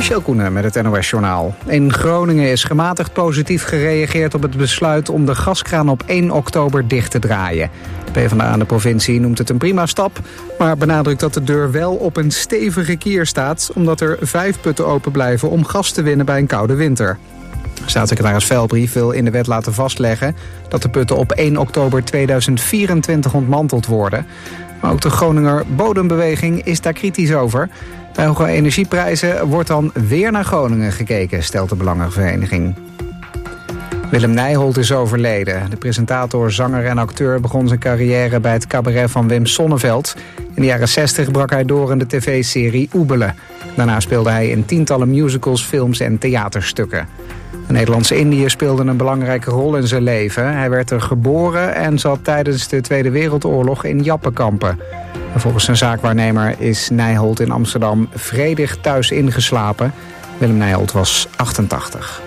Michel Koenen met het NOS-journaal. In Groningen is gematigd positief gereageerd op het besluit om de gaskraan op 1 oktober dicht te draaien. De PvdA aan de provincie noemt het een prima stap, maar benadrukt dat de deur wel op een stevige kier staat, omdat er 5 putten open blijven om gas te winnen bij een koude winter. Staatssecretaris Velbrief wil in de wet laten vastleggen dat de putten op 1 oktober 2024 ontmanteld worden. Maar ook de Groninger Bodembeweging is daar kritisch over. Bij hoge energieprijzen wordt dan weer naar Groningen gekeken, stelt de Belangenvereniging. Willem Nijholt is overleden. De presentator, zanger en acteur begon zijn carrière bij het cabaret van Wim Sonneveld. In de jaren 60 brak hij door in de tv-serie Oebelen. Daarna speelde hij in tientallen musicals, films en theaterstukken. De Nederlandse Indiër speelde een belangrijke rol in zijn leven. Hij werd er geboren en zat tijdens de Tweede Wereldoorlog in Jappenkampen. En volgens zijn zaakwaarnemer is Nijholt in Amsterdam vredig thuis ingeslapen. Willem Nijholt was 88.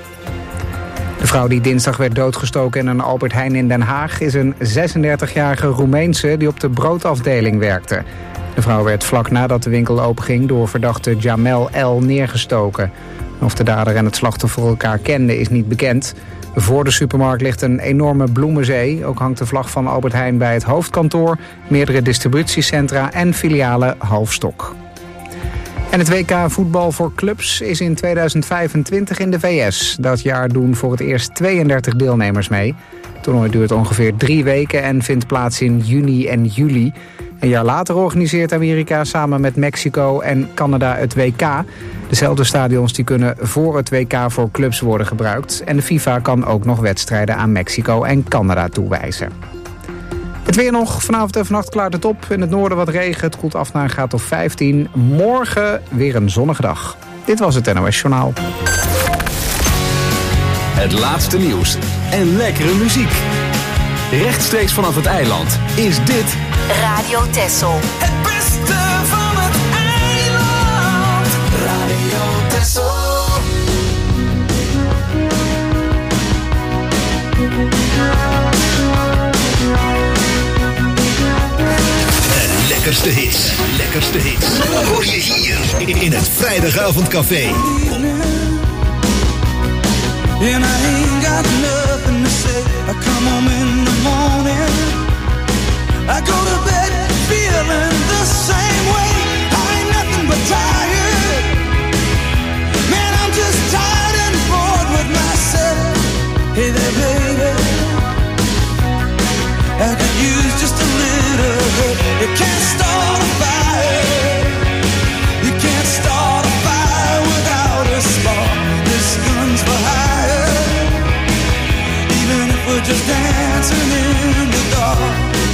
De vrouw die dinsdag werd doodgestoken in een Albert Heijn in Den Haag is een 36-jarige Roemeense die op de broodafdeling werkte. De vrouw werd vlak nadat de winkel openging door verdachte Jamel L. neergestoken. Of de dader en het slachtoffer elkaar kenden is niet bekend. Voor de supermarkt ligt een enorme bloemenzee. Ook hangt de vlag van Albert Heijn bij het hoofdkantoor, meerdere distributiecentra en filialen half stok. En het WK voetbal voor clubs is in 2025 in de VS. Dat jaar doen voor het eerst 32 deelnemers mee. Het toernooi duurt ongeveer 3 weken en vindt plaats in juni en juli. Een jaar later organiseert Amerika samen met Mexico en Canada het WK. Dezelfde stadions die kunnen voor het WK voor clubs worden gebruikt. En de FIFA kan ook nog wedstrijden aan Mexico en Canada toewijzen. Het weer nog. Vanavond en vannacht klaart het op. In het noorden wat regen. Het koelt af naar een graad of 15. Morgen weer een zonnige dag. Dit was het NOS Journaal. Het laatste nieuws en lekkere muziek. Rechtstreeks vanaf het eiland is dit Radio Texel. Het beste van het eiland. Radio Texel. De lekkerste hits. Lekkerste hits. Hoor je hier in het Vrijdagavondcafé. And I ain't got nothing to say. I come home in the morning. I go to bed feeling the same way. I ain't nothing but tired. Man, I'm just tired and bored with myself. Hey there, baby, I could use just a little help. You can't start a fire. You can't start a fire without a spark. This gun's for hire. Even if we're just dancing in the dark.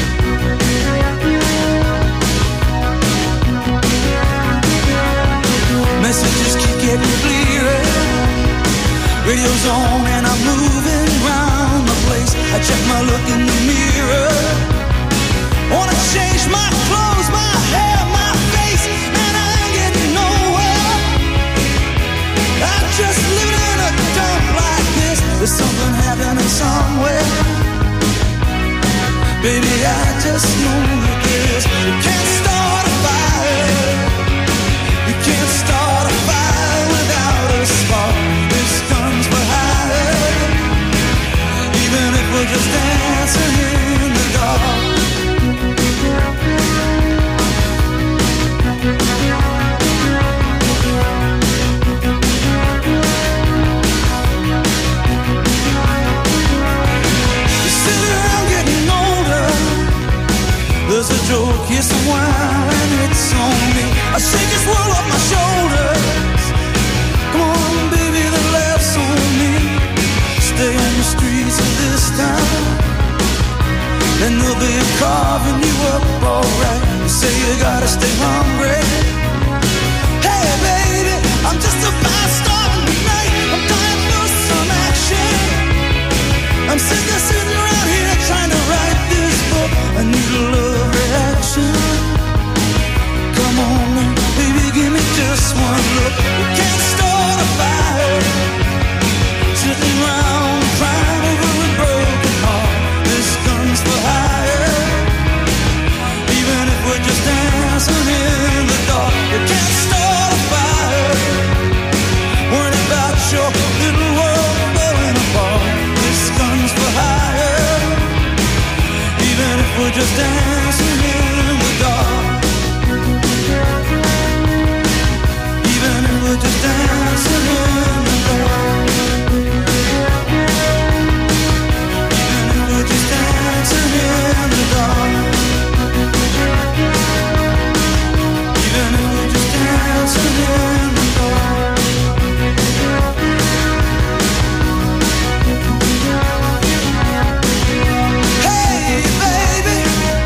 Messages keep getting clearer. Radio's on and I'm moving around the place. I check my look in the mirror. Wanna change my clothes, my hair, my face. Man, I ain't getting nowhere. I'm just living in a dump like this. There's something happening somewhere. Baby, I just know that this. You can't start a fire. You can't start a fire without a spark. This gun's for hire. Even if we're just dancing in the dark. You sit around getting older. There's a joke, yes, a wine. your little world falling apart. This gun's for hire, even if we're just dancing in the dark. Even if we're just dancing in the dark. Even if we're just dancing in the dark. Even if we're just dancing in the dark. Hey baby,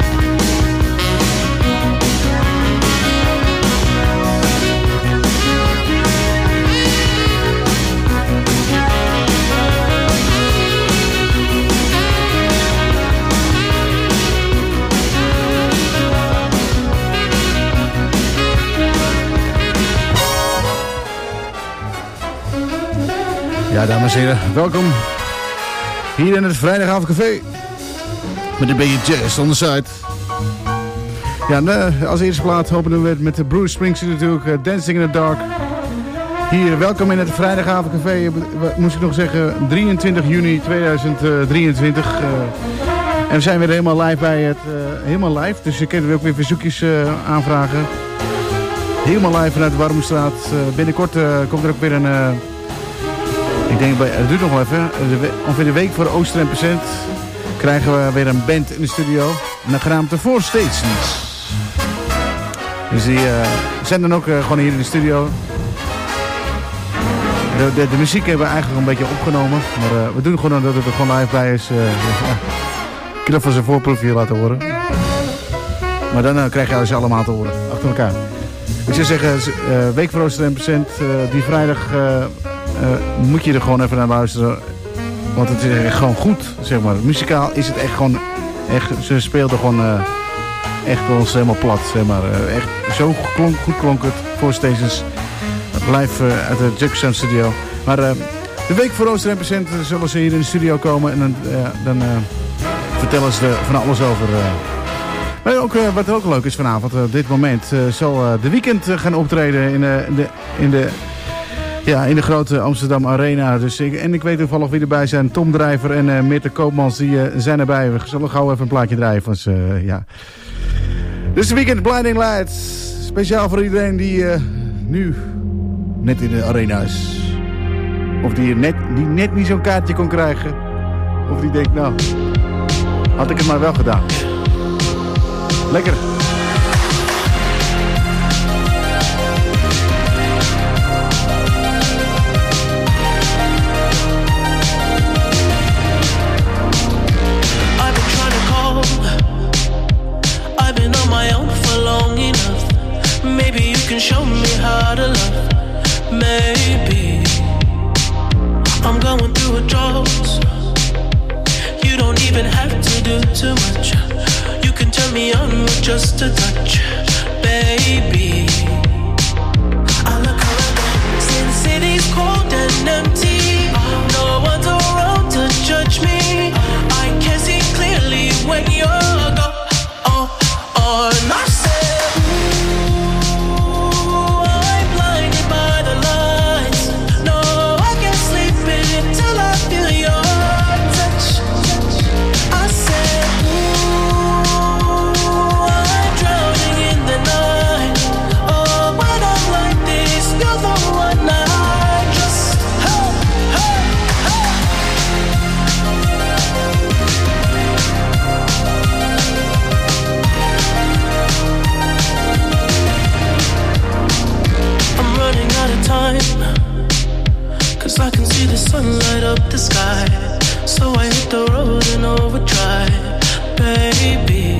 Ja, dames en heren, welkom hier in het Vrijdagavondcafé met een beetje jazz on the side. Ja, als eerste plaat openen we met Bruce Springsteen natuurlijk, Dancing in the Dark. Hier, welkom in het Vrijdagavondcafé, moest ik nog zeggen, 23 juni 2023. En we zijn weer helemaal live bij het, helemaal live, dus je kunt ook weer verzoekjes aanvragen. Helemaal live vanuit de Warmoestraat. Binnenkort komt er ook weer een... ik denk, het duurt nog wel even. Ongeveer de week voor Ooster en Percent krijgen we weer een band in de studio. En genaamd de Four Stations. Dus die zijn dan ook gewoon hier in de studio. De muziek hebben we eigenlijk een beetje opgenomen. Maar we doen gewoon dat het er gewoon live bij is. Ik kan even zijn voorproefje laten horen. Maar dan krijg je ze allemaal te horen. Achter elkaar. Ik zou zeggen, week voor Ooster en Percent. Die vrijdag... moet je er gewoon even naar luisteren. Want het is echt gewoon goed, zeg maar. Muzikaal is het echt gewoon... Echt, ze speelden gewoon echt ons helemaal plat, zeg maar. Echt zo goed klonk het. Four Stations. Live uit de Jackson Studio. Maar de week voor Ooster en Percent zullen ze hier in de studio komen. En dan vertellen ze er van alles over. Maar ook, wat ook leuk is vanavond, op dit moment... zal de Weeknd gaan optreden in de grote Amsterdam Arena. Dus ik weet toevallig wie erbij zijn. Tom Drijver en Meerte Koopmans, die zijn erbij. We zullen gauw even een plaatje draaien van ze. Ja. Dus de Weeknd Blinding Lights. Speciaal voor iedereen die nu net in de arena is. Of die net niet zo'n kaartje kon krijgen. Of die denkt, nou, had ik het maar wel gedaan. Lekker. Show me how to love. Maybe I'm going through a drought. You don't even have to do too much. You can turn me on with just a touch, baby. I look around, since city's cold and empty. No one's around to judge me. I can see clearly when you're gone. And I say I can see the sun light up the sky. So I hit the road in overdrive, baby.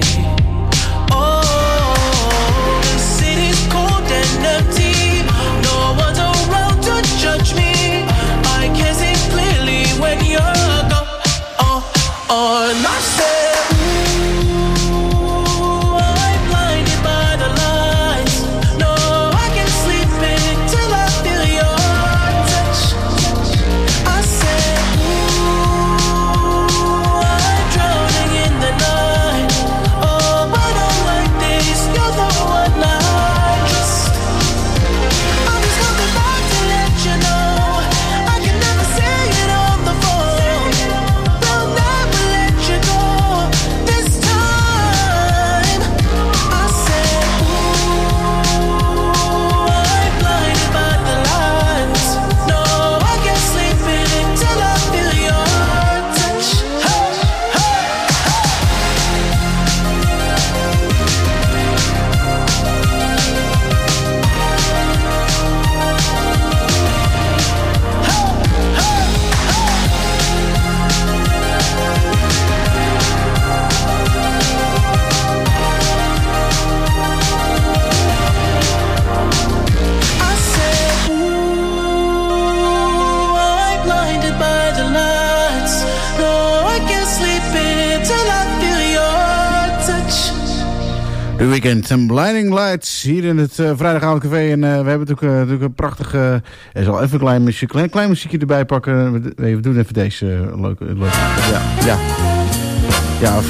Oh, the city's cold and empty. No one's around to judge me. I can see clearly when you're gone. And I said oh, The Weeknd en Blinding Lights hier in het vrijdagavondcafé. En we hebben natuurlijk een prachtig... er zal even een klein muziekje erbij pakken. We doen even deze leuke. Ja,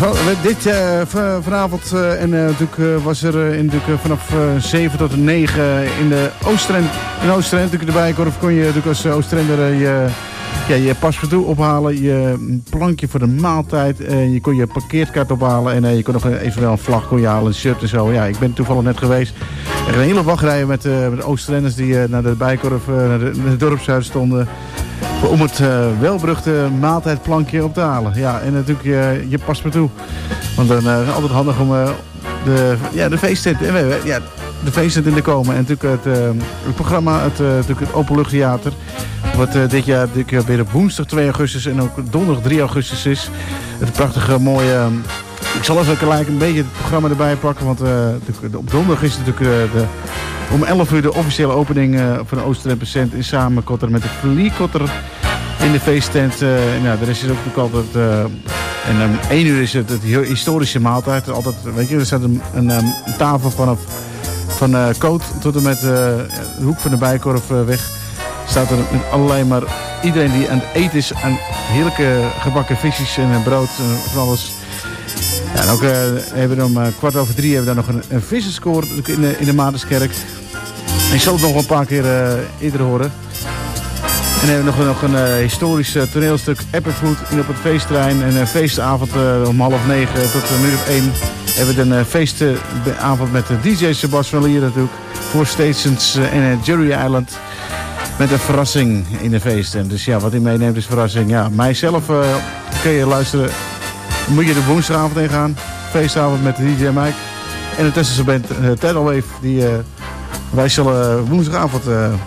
vanavond natuurlijk was er vanaf 7 tot 9 in de Oostrend. In Oostrend natuurlijk de Bijenkorf kon je natuurlijk als Oostrender je paspartout ophalen, je plankje voor de maaltijd, je kon je parkeerkaart ophalen en je kon nog eventueel een vlag kon je halen, een shirt en zo. Ja, ik ben toevallig net geweest. Er een hele wachtrij met Oostrenders die naar de Bijenkorf, naar de dorpshuis stonden om het welberuchte maaltijdplankje op te halen. Ja, en natuurlijk je paspartout. Want dan is altijd handig om de feesttent, de feesttent in te komen. En natuurlijk het programma, het Openluchttheater. Wat dit jaar weer op woensdag 2 augustus en ook donderdag 3 augustus is. Het prachtige mooie... ik zal even gelijk een beetje het programma erbij pakken. Want op donderdag is het natuurlijk om 11 uur de officiële opening van de Oostrend in samenkotter met de Vliekotter in de feesttent. Nou, de rest is ook natuurlijk altijd... en om 1 uur is het historische maaltijd. Altijd, weet je, er staat een tafel van Koot tot en met de hoek van de Bijenkorf weg. Staat er met allerlei, maar iedereen die aan het eten is aan heerlijke gebakken visjes en brood en van alles. Ja, en ook hebben we om 2:15 hebben we daar nog een vissenskoor in de Maartenskerk. En ik zal het nog een paar keer eerder horen. En dan hebben we nog een historisch toneelstuk Epperfood op het feestterrein. En een feestavond om 8:30 tot 1:00 hebben we een feestavond met DJ Sebas van Lier natuurlijk. Voor Stations en Jury Island. Met een verrassing in de feest. En dus ja, wat hij meeneemt is verrassing. Ja, mijzelf kun je luisteren. Moet je de woensdagavond in gaan. Feestavond met DJ Mike. En de Tessense band Tidal Wave. Wij zullen woensdagavond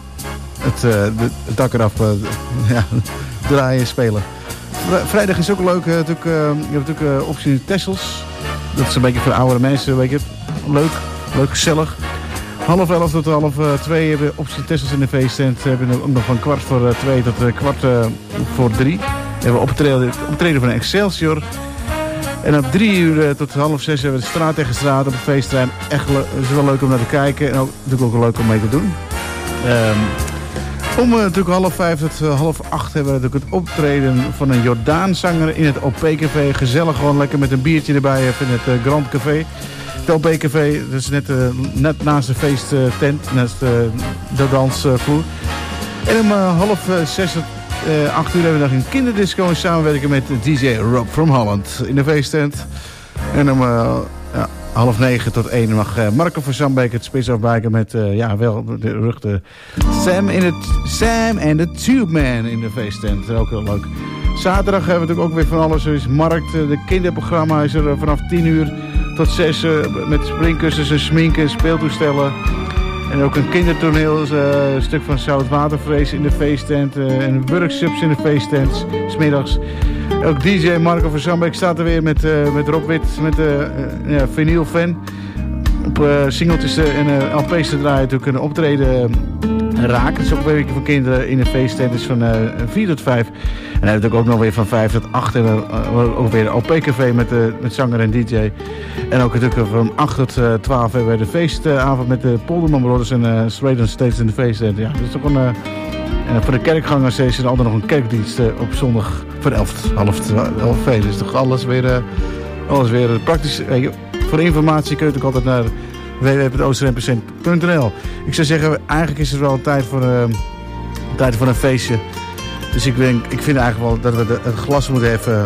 het dak eraf draaien en spelen. Vrijdag is ook leuk. Je hebt natuurlijk optie Tessels. Dat is een beetje voor oudere mensen. Weet je. Leuk, gezellig. 11:30 tot 12:30 hebben we optie Tessels in de feesttent. We hebben ook nog van 2:15 tot 3:15. We hebben optreden van Excelsior. En op 3:00 tot 5:30 hebben we de straat tegen straat op het feestterrein. Echt is wel leuk om naar te kijken. En ook, natuurlijk ook leuk om mee te doen. Om natuurlijk 5:30 tot 7:30 hebben we natuurlijk het optreden van een Jordaanzanger in het OP-café. Gezellig, gewoon lekker met een biertje erbij in het Grand Café. Het OP-café, dat is net naast de feesttent, naast de dansvloer. En om 5:30 tot 8:00 hebben we nog een kinderdisco in samenwerking met DJ Rob from Holland in de feesttent. En om 8:30 tot 1 mag Marco van Zandbeek het spits afwijken met wel de ruchte Sam en de Tube Man in de feesttent. Ook heel leuk. Zaterdag hebben we natuurlijk ook weer van alles. Er is markt, de kinderprogramma is er vanaf 10:00 tot 6 met springkussens en sminken en speeltoestellen. En ook een kindertoneel, een stuk van zoutwatervrees in de feesttent. En workshops in de feesttent, 's middags. Ook DJ Marco van Zandbeek staat er weer met Rob Wit, met Vinyl Fan. Op singeltjes en LP's te draaien natuurlijk een optreden raken. Het is ook een weekje voor kinderen in de feesttent. Dus van 4 tot 5. En dan hebben we ook nog weer van 5 tot 8. En dan ook weer een OP-café met zanger en DJ. En ook natuurlijk van 8 tot 12 hebben we de feestavond met de Polderman Brothers en Straight on Stage in de feesttent. Ja, dat is toch een... voor de kerkgangers is er altijd nog een kerkdienst op zondag van 11:30. Dus toch alles weer praktisch. Voor informatie kun je natuurlijk altijd naar www.oostrendpercent.nl. Ik zou zeggen, eigenlijk is er wel tijd voor een feestje. Dus ik vind eigenlijk wel dat we het glas moeten even...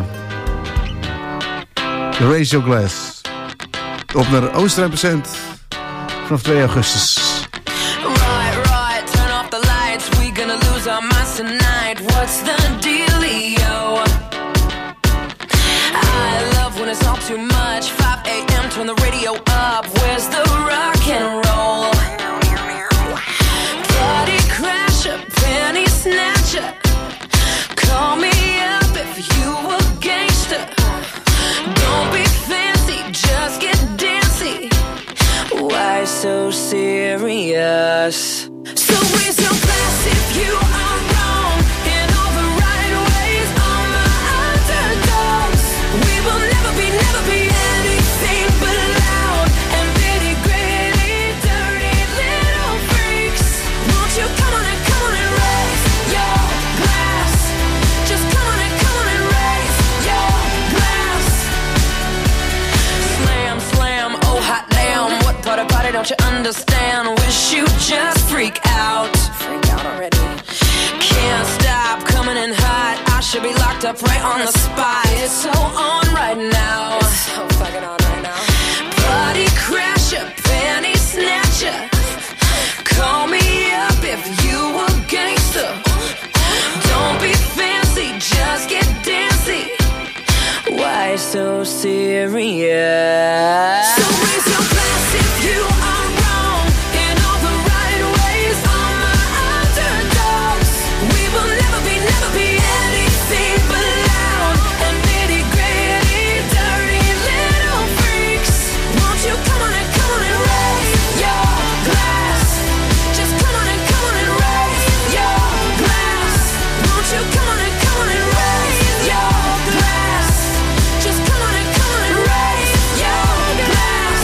Raise your glass. Op naar Oostrendpercent vanaf 2 augustus. Right, turn off the lights. We gonna lose our minds tonight. What's the dealio? I love when it's all too much. 5 a.m. turn the radio up. Where's the rock and roll? Party crasher, penny snatcher. Call me up if you a gangster. Don't be fancy, just get dancy. Why so serious? So raise your glass if you are wrong, and all the right fucked up right on the spot. It's so on right now. It's so fucking on right now. Body crasher, panty snatcher. Call me up if you a gangster. Don't be fancy, just get dancy. Why so serious? So raise your glass if you are wrong in all the right ways. All my underdogs, we will never be anything but loud and nitty gritty, dirty little freaks. Won't you come on and raise your glass? Just come on and raise your glass. Won't you come on and raise your glass? Just come on and raise your glass.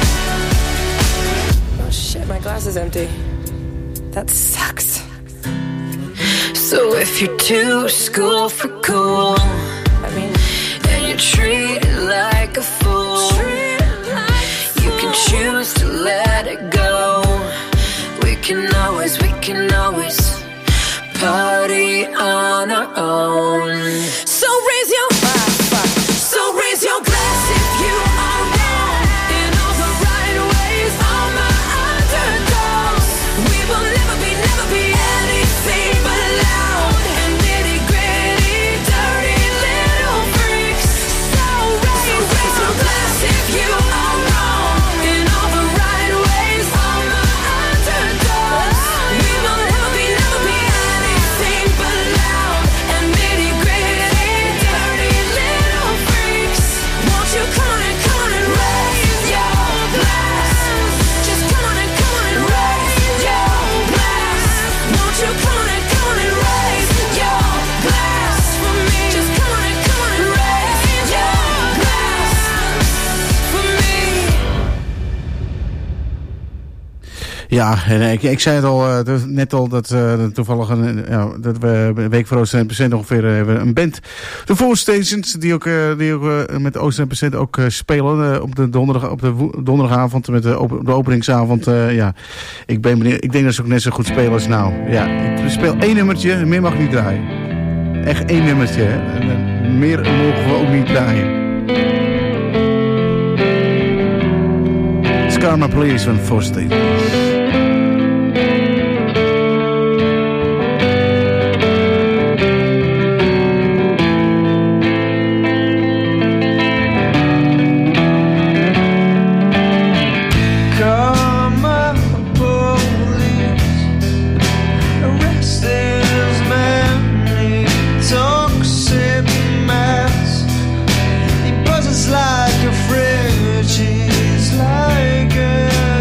Oh shit, my glass is empty. That sucks. So if you're too school for cool, I mean, and you're treated like a fool, you can choose to let it go. We can always party on our own. So raise your glass if you are wrong in all the right ways. All my underdogs, we will never be anything but loud and nitty gritty, dirty little freaks. So raise your glass if you are wrong in all the right ways. All my underdogs, we will never be anything but loud and nitty gritty, dirty little freaks. Won't you come on and raise your glass? Just come on and raise your glass. Won't you come on and raise your glass for me? Just come on and raise your glass for me. Ja, en ik zei het al, net al dat toevallig dat we een week voor Oost-100% ongeveer hebben een band. De Four Stations, die ook met Oost-100% ook spelen op de donderdagavond met de openingsavond. Ja, ik ben benieuwd. Ik denk dat ze ook net zo goed spelen als nou. Ja, ik speel 1 nummertje, meer mag ik niet draaien. Echt 1 nummertje, hè. En meer mogen we ook niet draaien. It's Karma Police van Four Stations. Like a fridge, he's like a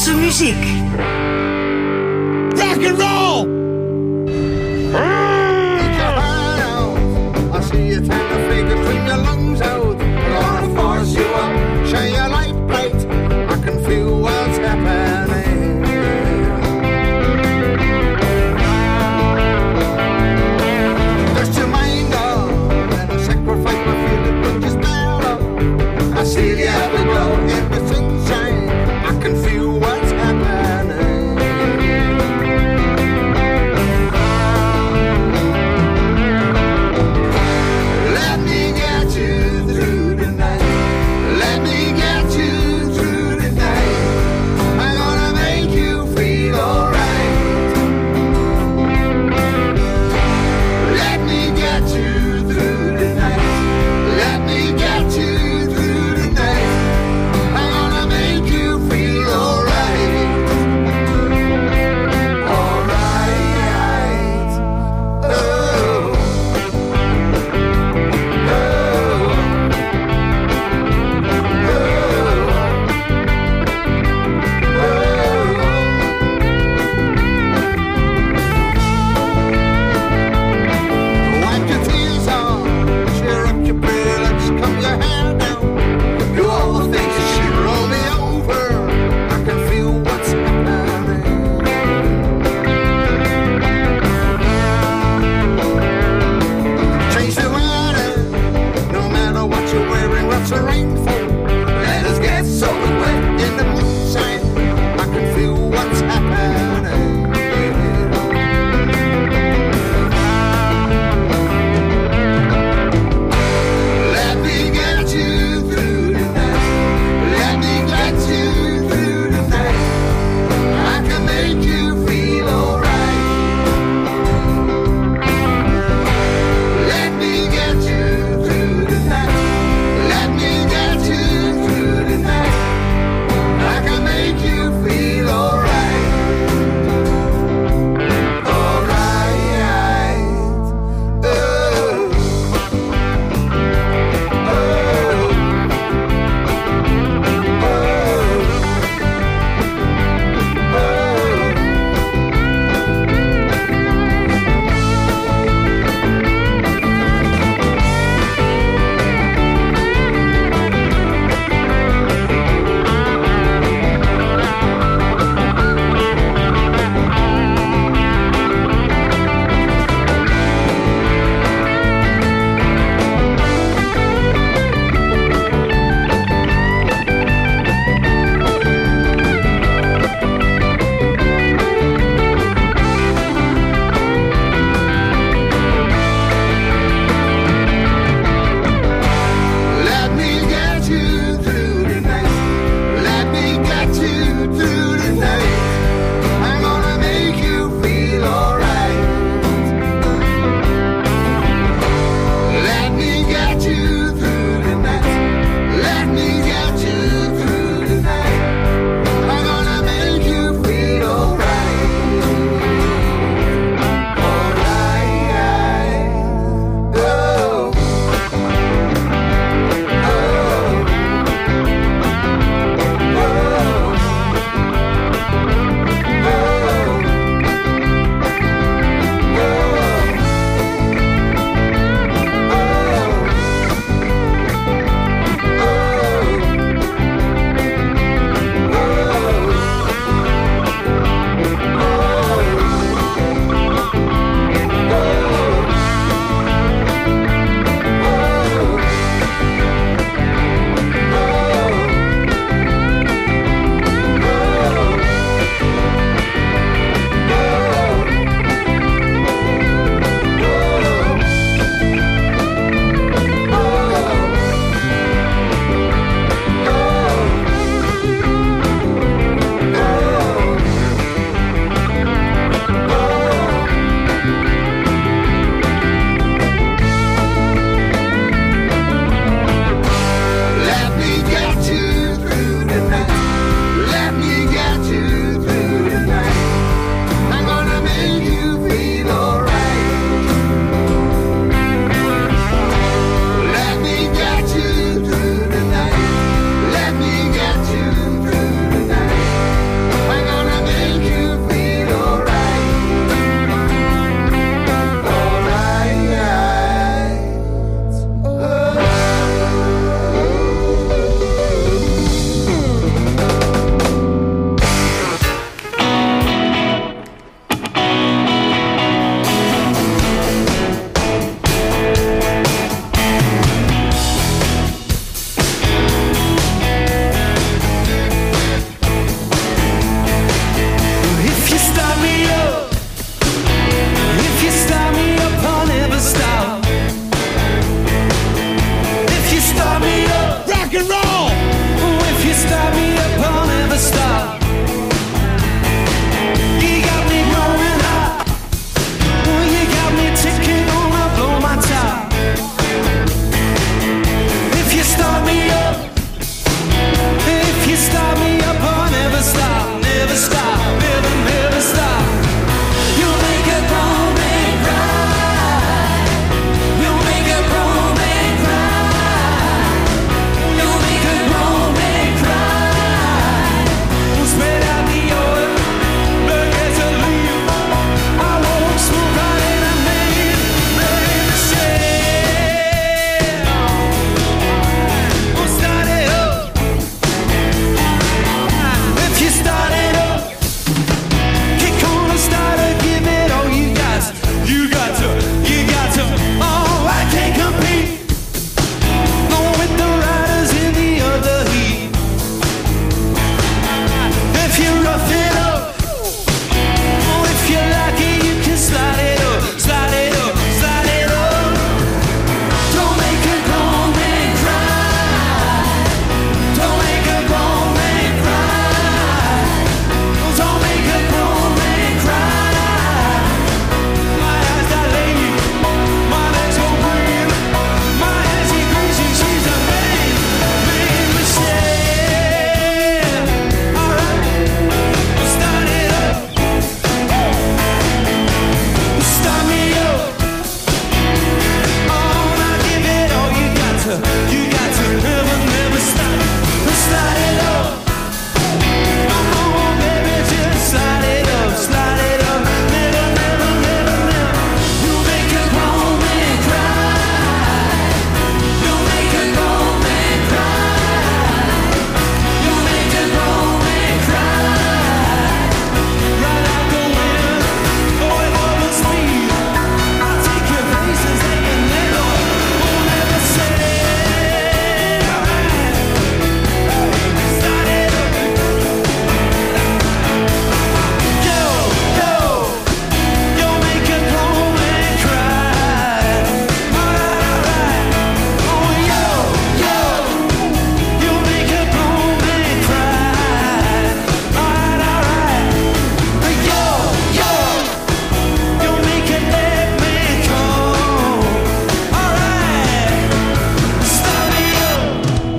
Nederlandse muziek. Rock and roll! I see you turn the figure, bring your lungs out. Gonna force you up, shine your light bright. I can feel what's happening. Just your mind up, and I sacrifice my feeling, but just stand up. I see the every glow in the sunshine. I can feel what's happening.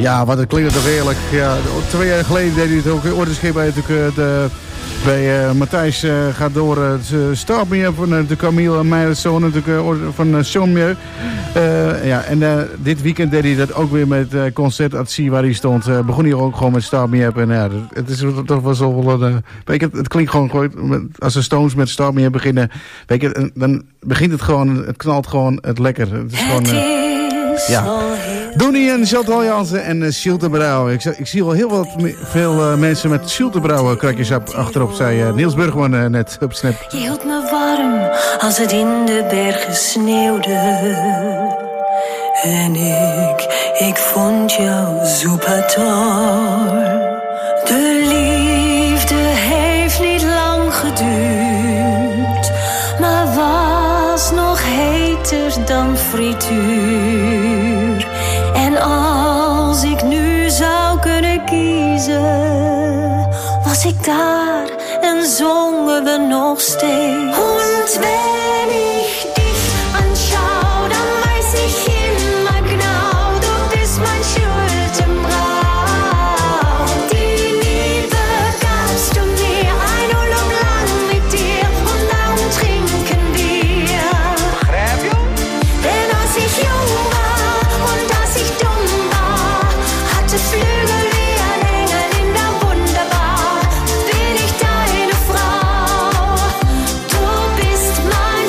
Ja, wat het klinkt toch eerlijk. Ja, 2 jaar geleden deed hij het ook. Ordenschip bij natuurlijk bij Matthijs gaat door. Start Me Up van de Camille Meijerszoon natuurlijk van Sean Meer. Ja, en dit weekend deed hij dat ook weer met concert at Sea waar hij stond. Begon hij ook gewoon met Start Me Up. En ja, het is toch wel zo wel weet je, het klinkt gewoon als de Stones met Start Me Up beginnen. Weet je, dan begint het gewoon, het knalt gewoon het lekker. Het is gewoon ja. Donnie en Chantal Jansen en Schultebrouw. Ik zie wel heel veel mensen met Schultebrouw krakjes achterop, zei Niels Burgman net op Snap. Je hield me warm als het in de bergen sneeuwde. En ik vond jou super toll. De liefde heeft niet lang geduurd, maar was nog heter dan frituur. En als ik nu zou kunnen kiezen, was ik daar en zongen we nog steeds. Und wenn ich dich anschaue, dann weiß ich immer genau, du bist mein Schuldenbrau. Die Liebe gabst du mir, ein Urlaub lang mit dir, und darum trinken wir. Begrijp je? Denn als ich jung war und als ich dumm war, hatte Flügel wie ein Engel in der Wunderbar. Bin ich deine Frau, du bist mein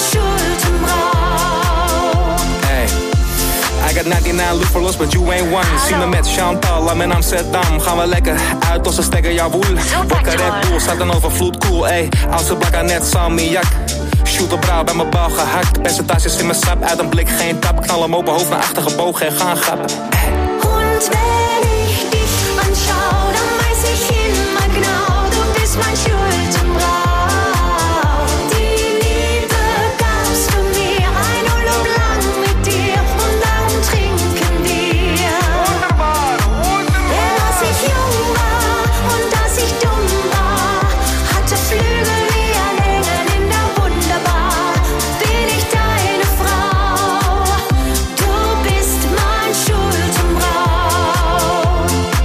Schuldenbrau. Hey, I got 99 loopholes, but you ain't one. Zie me met Chantal, I'm in Amsterdam. Gaan we lekker uit onze stekker, jawoel. Wakker Red Bull, staat een overvloed, cool, ey. Als ze blakken net salmiak. Schultebrouw bij mijn bal gehakt. Percentages in mijn sap, uit een blik geen tap. Knal hem open hoofd naar achter gebogen en gaan grappen. Und wenn ich dich anschaue, dann weiß ich immer genau, du bist mein Schuldenbrau. Die Liebe gabst du mir, ein Urlaub lang mit dir, und darum trinken wir. Denn als ich jung war und als ich dumm war, hatte Flügel wie ein Engel in der Wunderbar. Bin ich deine Frau, du bist mein Schuldenbrau.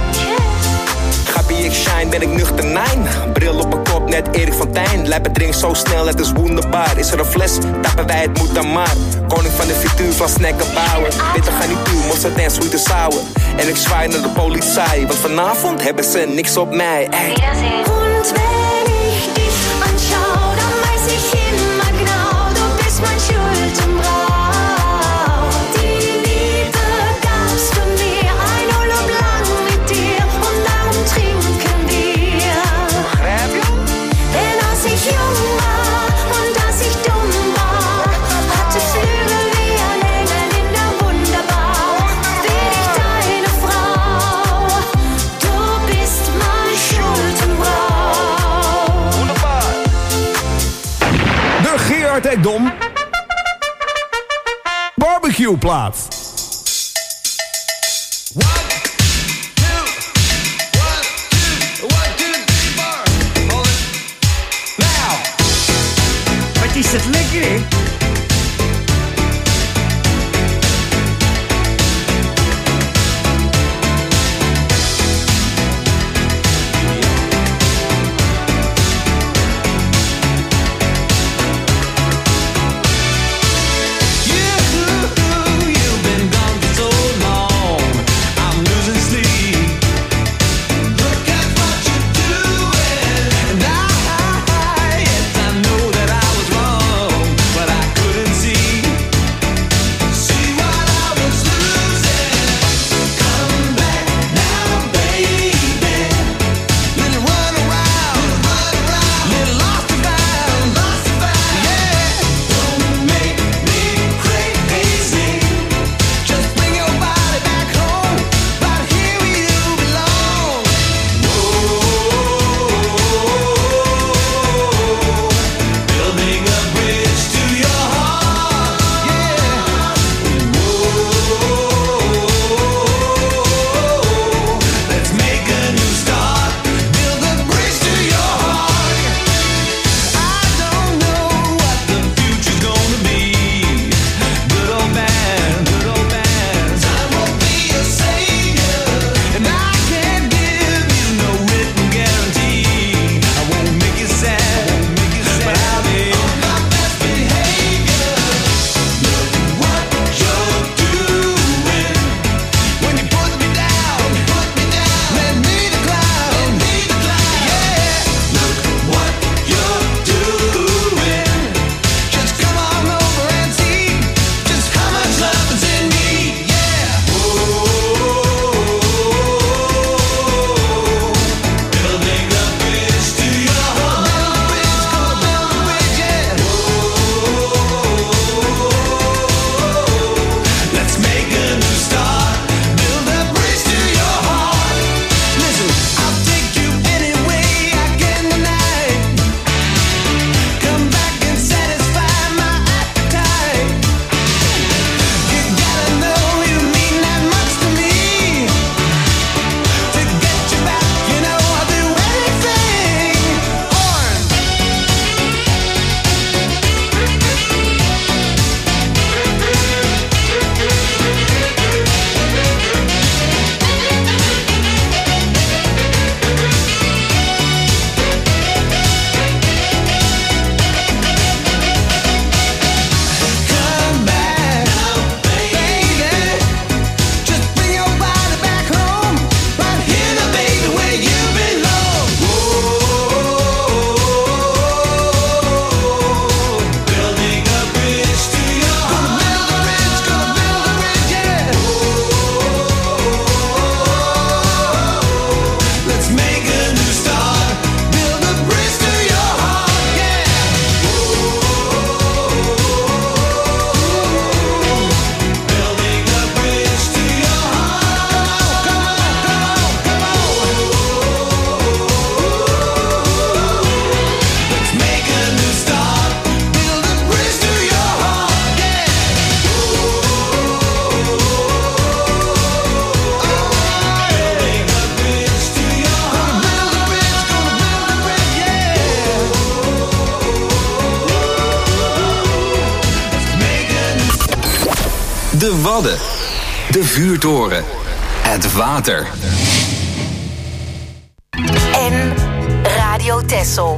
Gappie, ik shine, ben ik nuchter, nein. Bril op mijn kop, net Erik van Tijn. Lijpen drink zo snel, het is wonderbaar. Is er een fles, tappen wij, het moet dan maar. Koning van de frituur, van snacken bouwen. Witte garnituur, mosterd en sweet and sour. En ik zwaai naar de politie, want vanavond hebben ze niks op mij. Ey. Und wenn ich dich anschaue, dann weiß ich immer genau, du bist mein Schuldenbrau. Die Liebe gabst du mir, ein Urlaub lang mit dir, und darum trinken wir. Begrijp je? Denn als ich jung war und als ich dumm war, hatte Flügel wie ein Engel in der Wunderbar. Bin ich deine Frau, du bist mein Schuldenbrau. De Gerard Ekdom barbecue plaat. Wat is het lekker, hè? You've been De Wadden. De vuurtoren. Het water. En Radio Texel.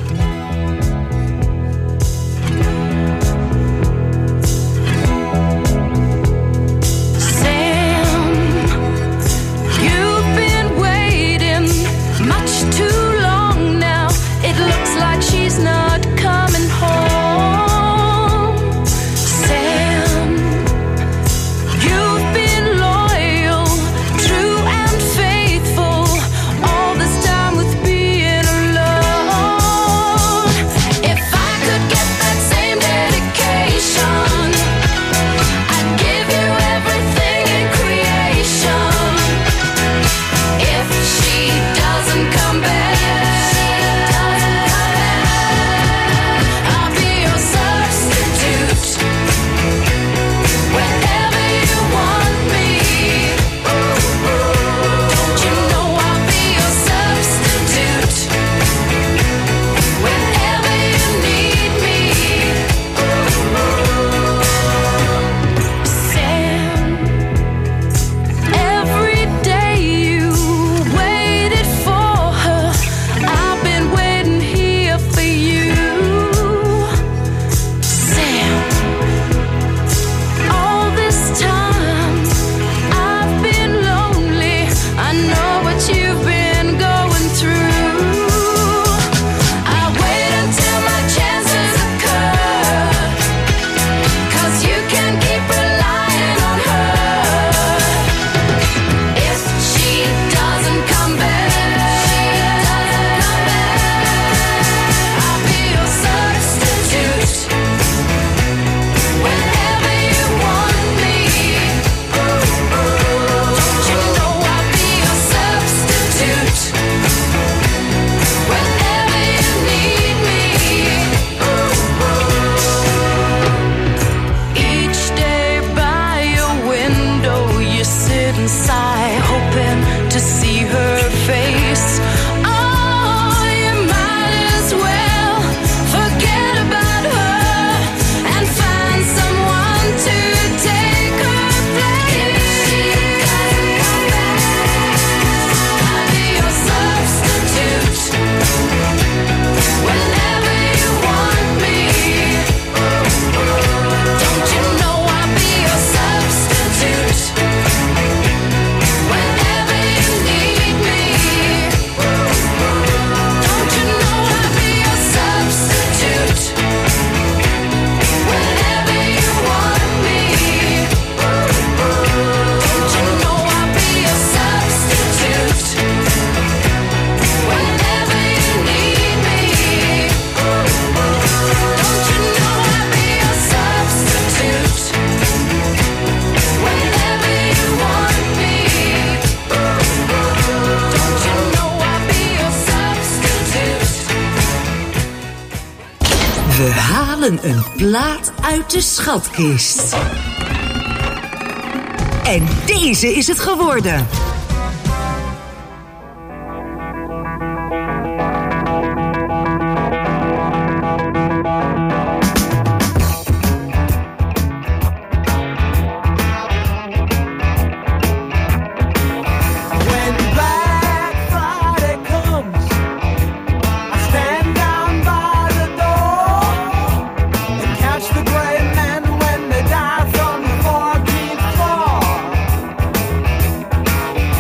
We halen een plaat uit de schatkist. En deze is het geworden. When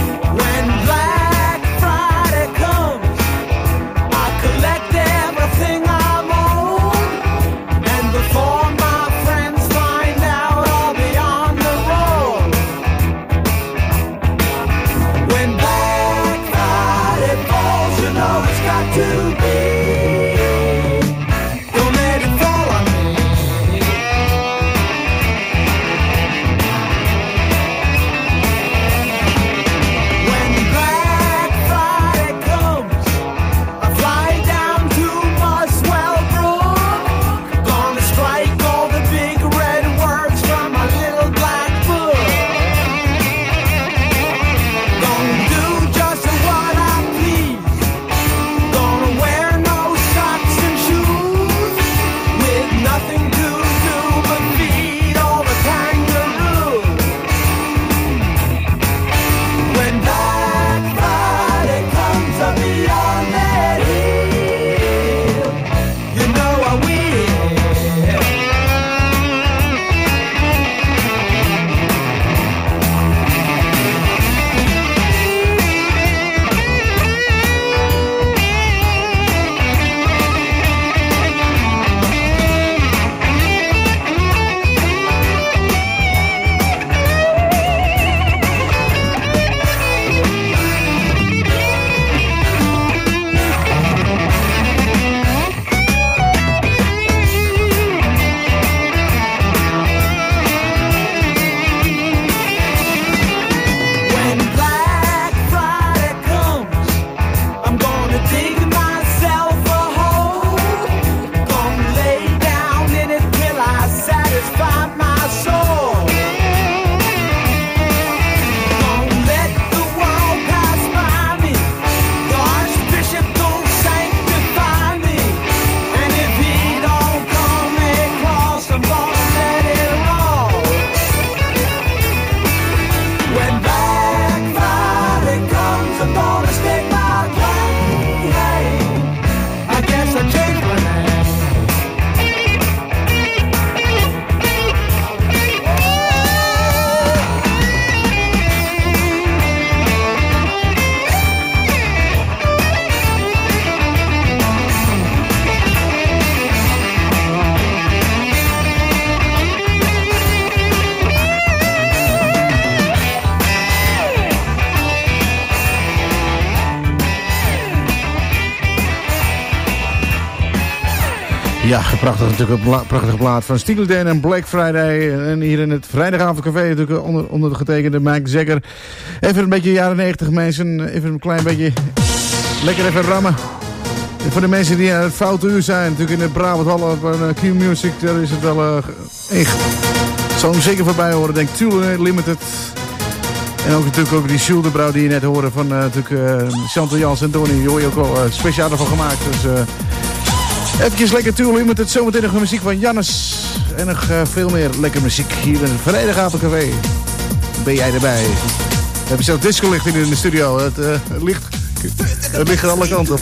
Ja, prachtige plaat van Steely Dan en Black Friday. En hier in het vrijdagavondcafé natuurlijk onder de getekende Mike Jagger. Even een beetje jaren 90 mensen. Even een klein beetje lekker even rammen. En voor de mensen die aan het foute uur zijn. Natuurlijk in de Brabanthal op Q-Music. Daar is het wel echt. Zal hem zeker voorbij horen. Denk Too Limited. En ook natuurlijk ook die Schulderbrouw die je net hoorde van Chantal Jans en Donnie. Die hoor je ook wel speciaal ervan gemaakt. Dus eventjes lekker Too Limited. Zometeen nog muziek van Jannes. En nog veel meer lekker muziek hier in het vrijdagavondcafé. Ben jij erbij? We hebben zelf discolicht in de studio. Het ligt aan alle kanten op.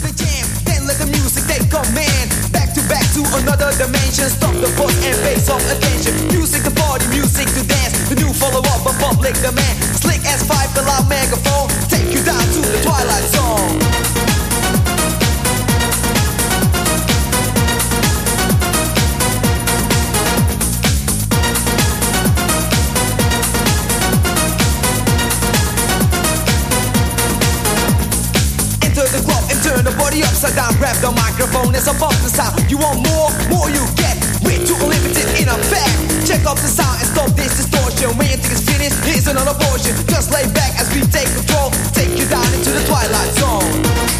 Back to another dimension. Stop the bus and pay some attention. Music to party, music to dance. The new follow-up of public demand. Slick S5, the loud megaphone. Take you down to the Twilight Zone. Turn the body upside down, grab the microphone, it's a bump the sound. You want more you get. Way too unlimited in effect. Check up the sound and stop this distortion. When you think it's finished, here's another portion. Just lay back as we take control. Take you down into the Twilight Zone.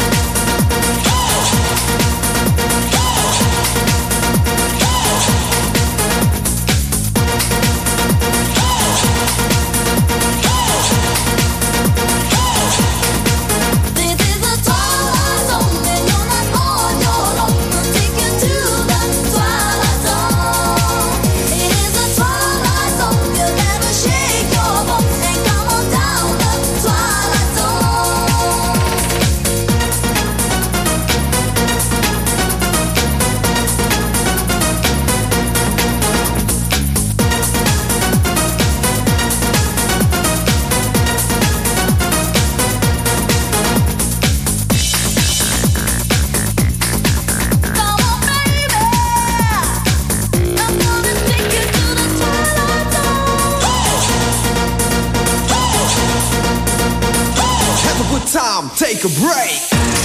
Take a break.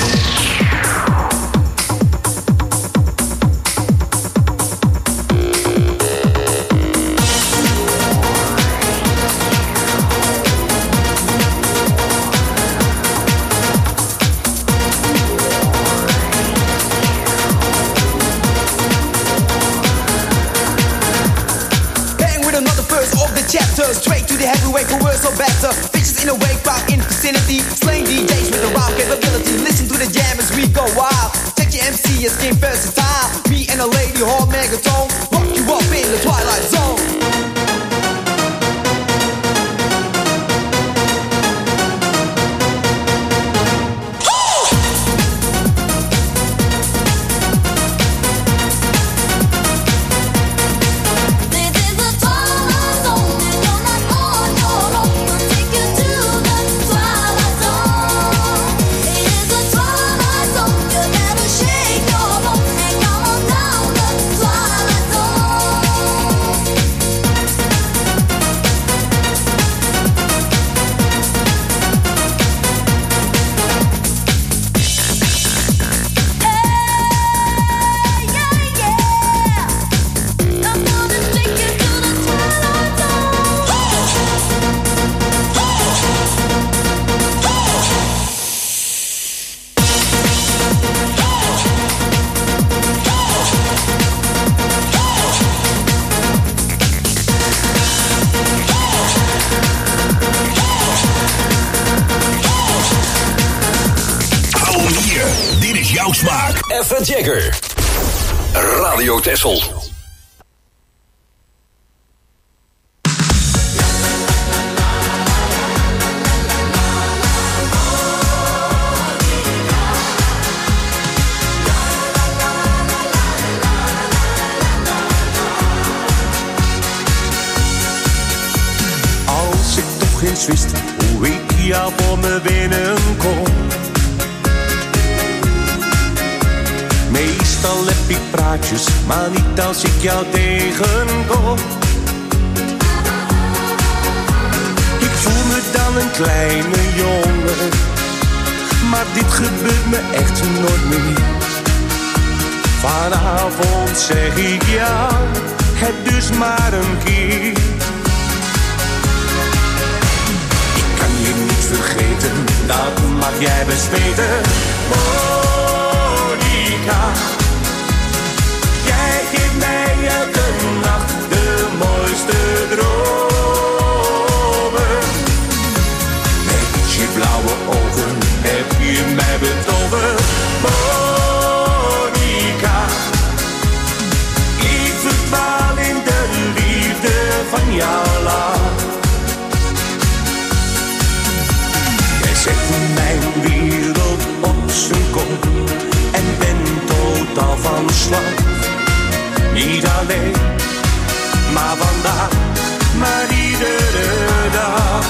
Straight to the heavyweight coercer better. Bitches in a wake crowd in vicinity. Slaying DJs with a wild capability. Listen to the jam as we go wild. Check your MC as game versatile. Me and a lady hall megatone. Rock you up in the Twilight Zone. Even Jagger. Radio Texel. Als ik toch eens wist hoe ik jou voor me winnen kon. Meestal heb ik praatjes, maar niet als ik jou tegenkom. Ik voel me dan een kleine jongen, maar dit gebeurt me echt nooit meer. Vanavond zeg ik ja, het dus maar een keer. Ik kan je niet vergeten, dat mag jij best weten. Monica, jij geeft mij elke nacht de mooiste dromen. Met je blauwe ogen heb je mij betoverd. Monica, ik verdwaal in de liefde van jouw lach. Jij zet mijn wereld op zijn kop en ben totaal van slag. Niet alleen, maar vandaag, maar iedere dag.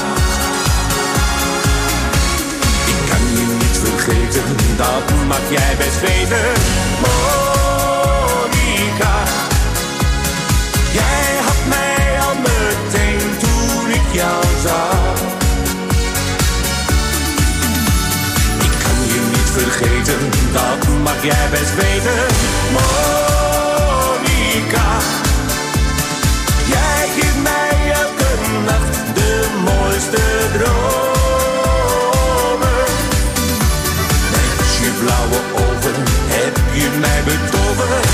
Ik kan je niet vergeten, dat mag jij best weten. Monica, jij had mij al meteen toen ik jou zag. Ik kan je niet vergeten, dat mag jij best weten. Monica, jij geeft mij elke nacht de mooiste dromen. Met je blauwe ogen heb je mij betoverd.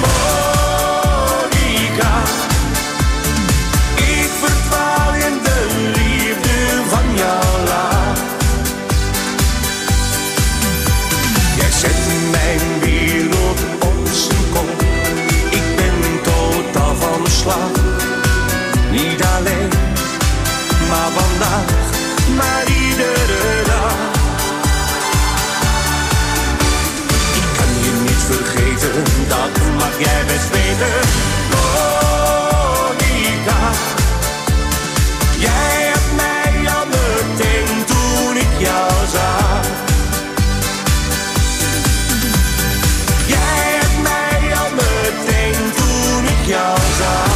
Monica, ik verdwaal in de liefde van jouw lach. Jij zet mijn wereld op zijn kop. Ik ben totaal van slag. Niet alleen, maar vandaag, maar iedere dag. Ik kan je niet vergeten, dat mag jij best weten. Monica, jij hebt mij al meteen toen ik jou zag. Jij hebt mij al meteen toen ik jou zag.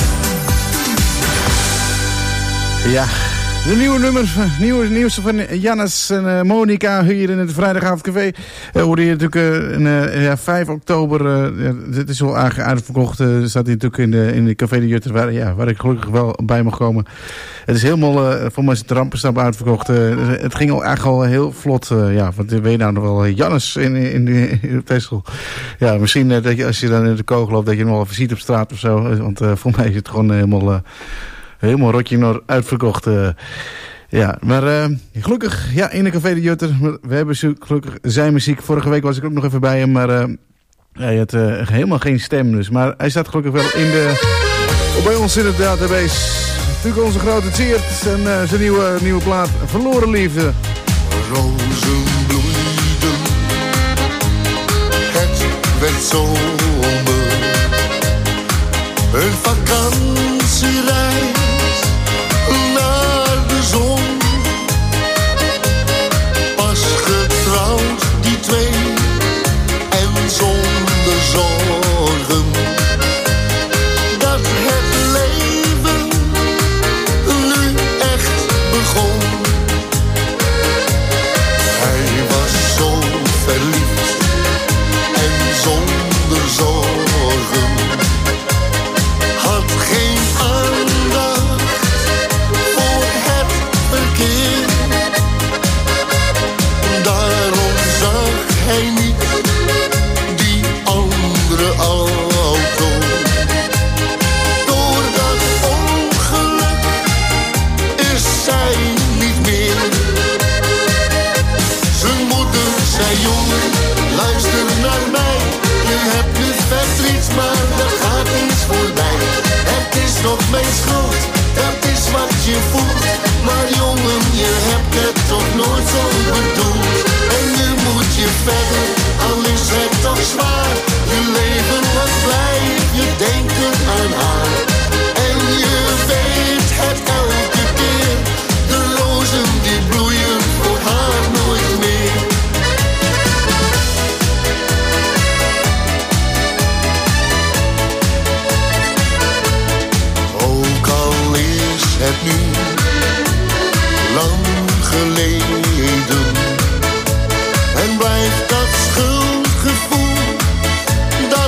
Ja, de nieuwe nummers, nieuwste van Jannes en Monica hier in het Vrijdagavondcafé. Hoorde je natuurlijk 5 oktober, dit is wel uitverkocht, staat hier natuurlijk in de Café de Jutter, waar ik gelukkig wel bij mag komen. Het is helemaal voor mijn trampenstap uitverkocht. Het ging eigenlijk al heel vlot, want weet je nou nog wel Jannes in Texel. Ja, misschien dat je, als je dan in de kogel loopt, dat je hem nog even ziet op straat of zo, want voor mij is het gewoon helemaal rotje naar uitverkocht. Maar gelukkig, in de Café de Jutter. We hebben gelukkig zijn muziek. Vorige week was ik ook nog even bij hem, maar hij had helemaal geen stem. Dus. Maar hij staat gelukkig wel bij ons in het database. Natuurlijk onze grote Tjeerd en zijn nieuwe plaat Verloren Liefde. Rozen bloeiden, het werd zomer. Een vakantiereis naar de zon. Pas getrouwd die twee en zonder zorgen. Dat het leven nu echt begon. Hij was zo verliefd en zonder zorgen. Had geen aandacht voor het verkeer. Daarom zag hij niet die andere auto. Door dat ongeluk is zij niet meer. Zijn moeder zei: jongen, luister naar mij. Je hebt nu verdriet, maar dat gaat eens voorbij. Het is nog mijn schuld, dat is wat je voelt. Maar jongen, je hebt het toch nooit zo bedoeld. En nu moet je verder, al is het toch zwaar. Je leven lang blijf je denken aan haar. En je weet het elke keer. De rozen die bloeien voor haar nooit meer. Ook al is het nu lang geleden en blijft dat schuldgevoel dat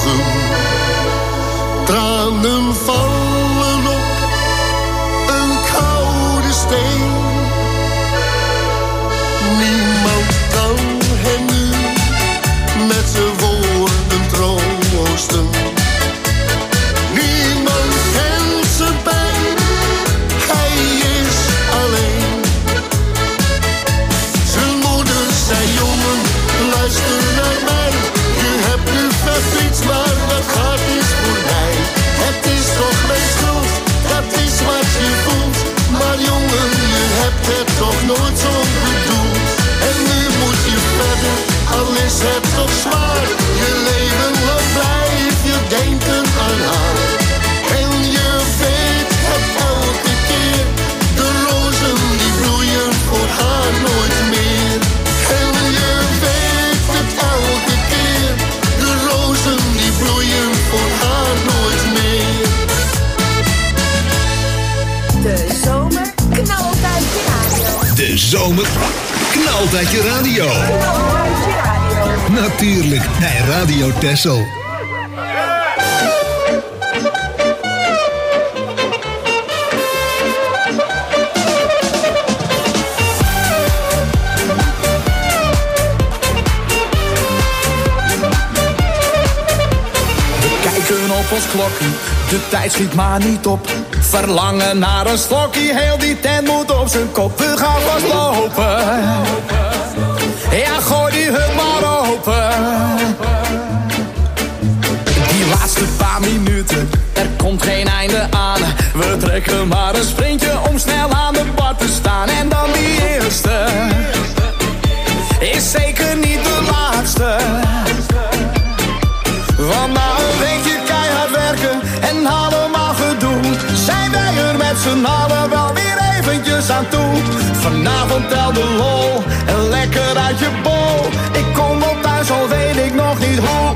ogen. Tranen vallen op een koude steen. Niemand kan hem nu met zijn woorden troosten. Niemand kent zijn pijn, hij is alleen. Zijn moeder zei: jongen, luister naar mij. Je hebt nu verdriet, maar dat gaat niet voorbij. Het is toch mijn schuld, dat is wat je voelt. Maar jongen, je hebt het toch nooit zo bedoeld. En nu moet je verder, al is het toch zwaar. Je leven lang blijf je denken aan haar. En je weet het elke keer. De rozen die bloeien voor haar nooit meer. En je weet het elke keer. De rozen die bloeien voor haar nooit meer. De zomer knalt uit je radio. De zomer knalt uit je radio. Natuurlijk bij Radio Texel. Op ons klokkie, de tijd schiet maar niet op. Verlangen naar een slokkie, heel die tent moet op zijn kop. We gaan vast lopen. Ja, gooi die hut maar open. Die laatste paar minuten, er komt geen einde aan. We trekken maar een sprintje om snel aan de bar te staan. En dan die eerste is zeker niet de laatste. Want na een weekje keihard werken en allemaal gedoe, zijn wij er met z'n allen wel weer eventjes aan toe. Vanavond tel de lol en lekker uit je bol. Ik kom op thuis, al weet ik nog niet hoe.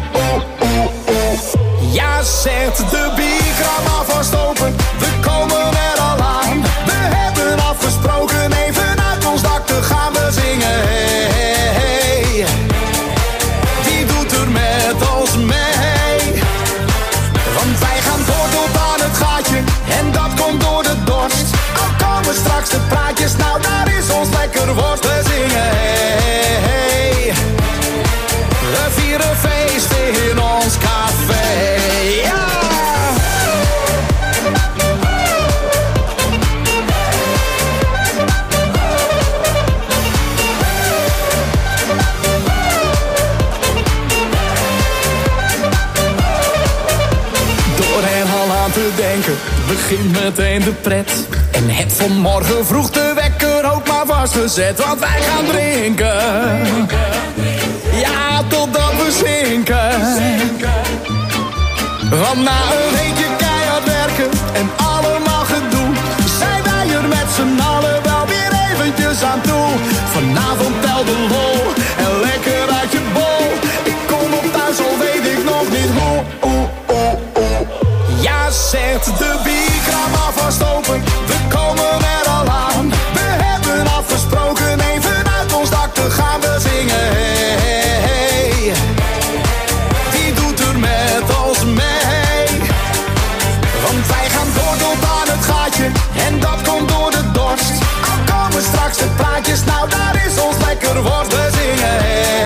Ja, zet de bierkraam alvast open, we komen er al aan. We hebben afgesproken even uit ons dak te gaan we zingen. Hey, wie doet er met ons mee? Want wij gaan door tot aan het gaatje en dat komt door de dorst. Al komen straks de praatjes, nou daar is ons lekker worst. We zingen hey, we vieren feest in ons café. Ja! Te denken, begint meteen de pret. En heb vanmorgen vroeg de wekker ook maar vastgezet. Want wij gaan drinken. Ja, totdat we zinken. Want na een